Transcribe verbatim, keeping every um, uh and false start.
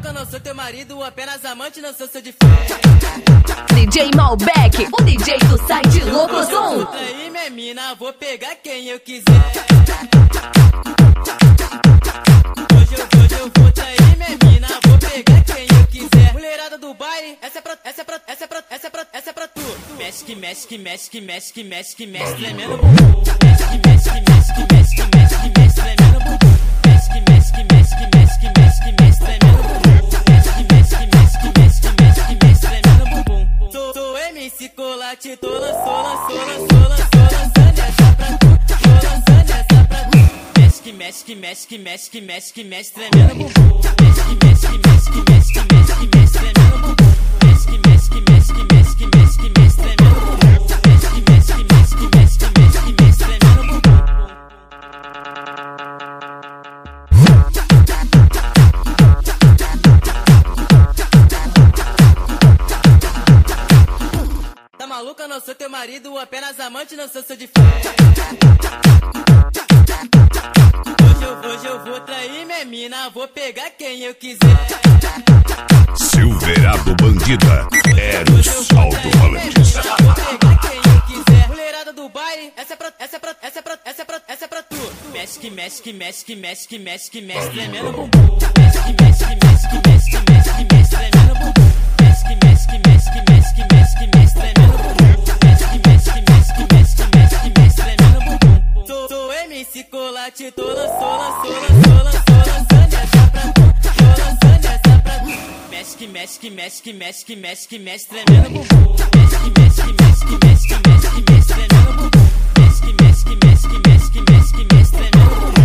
maluca, não sou teu marido, apenas amante, não sou seu de D J Malbec, o D J do site Locosom. Vou trair minha mina, vou pegar quem eu quiser. Hoje eu, hoje eu vou trair minha mina, vou pegar quem eu quiser. Mulherada do baile, essa é pra, essa é pra, essa é pra, essa é pra, essa é pra tu. Mexe que mexe que mexe que mexe que mexe que mexe tremendo bumbum. Mexe que mexe que mexe que mexe que mexe que mexe tremendo bumbum. Mexe que mexe que mexe que mexe que mexe que mexe tremendo bumbum. Mexe que mexe que mexe que mexe que mexe que mexe tremendo bumbum. Sou, sou M C Colate, tô lançou, lançou, lançou, lançou, lançando essa pra tu, tô lançando essa pra tu. Mexe que mexe que mexe que mexe que mexe que mexe tremendo bumbum. Mexe que mexe que mexe que mexe que mexe que mexe tremendo bumbum. Mexe que mexe que mexe que mexe que mexe que mexe tremendo bumbum. Mexe que mexe que mexe que mexe que mexe que mexe tremendo bumbum. Tá maluca, não sou teu marido, apenas amante, não sou seu de Hoje eu, hoje eu vou trair minha mina, vou pegar quem eu quiser. Silverado Bandida, Eros Alto-Falantes. Vou pegar quem eu quiser. Mulherada do baile, essa é pra, essa é pra, essa é pra, essa é pra, essa é pra tu. Mexe que mexe que mexe que mexe que mexe que mexe tremendo bumbum. Mexe que mexe que mexe que mexe que mexe que mexe tremendo bumbum. Mexe que mexe que mexe que mexe que mexe que mexe tremendo bumbum. Mexe que mexe que mexe que mexe que mexe que mexe tremendo bumbum. Sou, sou M C Colate, tô lançou, lançou, lançou, lançou, lançando essa pra tu, tô lançando essa pra tu. Mexe que mexe que mexe que mexe que mexe que mexe tremendo bumbum. Mexe que mexe que mexe que mexe que mexe que mexe tremendo bumbum. Mexe que mexe que mexe que mexe que mexe que mexe tremendo bumbum.